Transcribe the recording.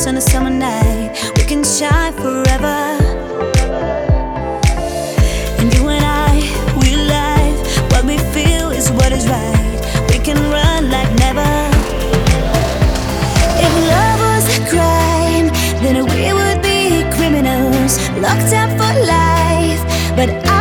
on a summer night. We can shine forever. And you and I, we live. What we feel is what is right. We can run like never. If love was a crime, then we would be criminals, locked up for life. But